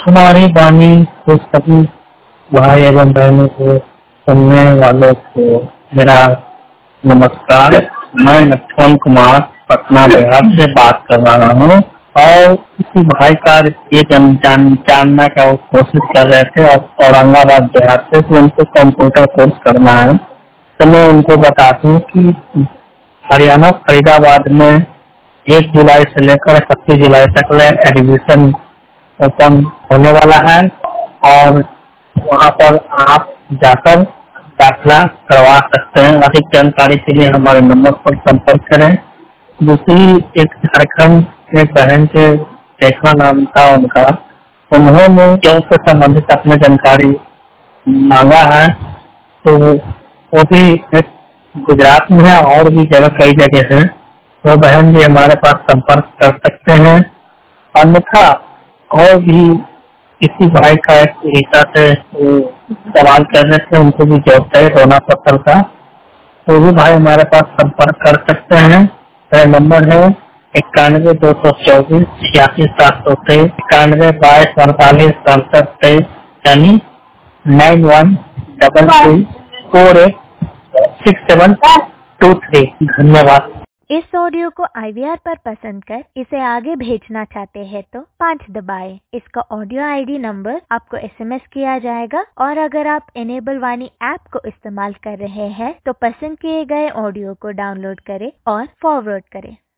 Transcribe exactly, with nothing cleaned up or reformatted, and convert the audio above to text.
हमारी वाणी को सभी भाई एवं बहनों को सुनने वालों को मेरा नमस्कार। मैं लक्ष्मण कुमार पटना बिहार से बात कर रहा हूँ और किसी भाई का ये जान, जान, जानना का वो कोशिश कर रहे थे और औरंगाबाद बिहार से तो उनको कंप्यूटर कोर्स करना है। तो मैं उनको बता दूं कि हरियाणा फरीदाबाद में एक जुलाई से लेकर इकतीस जुलाई तक एडमिशन ओपन होने वाला है और वहाँ पर आप जाकर दाखिला करवा सकते हैं। अधिक जानकारी के लिए हमारे नंबर पर संपर्क करें। दूसरी एक झारखंड एक बहन के रेखा नाम था उनका, उन्होंने जॉब से संबंधित अपनी जानकारी मांगा है, तो वो भी एक गुजरात में है और भी जगह कई जगह है। वो बहन भी हमारे पास संपर्क कर सकते हैं। अन्यथा और भी किसी भाई का ईसा से सवाल कर रहे थे, उनको भी जॉब चाहिए रोना पत्थर का, तो भी भाई हमारे पास संपर्क कर सकते हैं। मेरा नंबर है इक्यानवे दो सौ चौबीस छियासी सात सौ तेईस इक्यानवे बाईस अड़तालीस सड़सठ तेईस यानी nine one double three four eight six seven two three. धन्यवाद। इस ऑडियो को आई वी आर पर पसंद कर इसे आगे भेजना चाहते हैं तो पाँच दबाएं। इसका ऑडियो आई डी नंबर आपको एस एम एस किया जाएगा और अगर आप इनेबल वाणी ऐप को इस्तेमाल कर रहे हैं तो पसंद किए गए ऑडियो को डाउनलोड करें और फॉरवर्ड करें।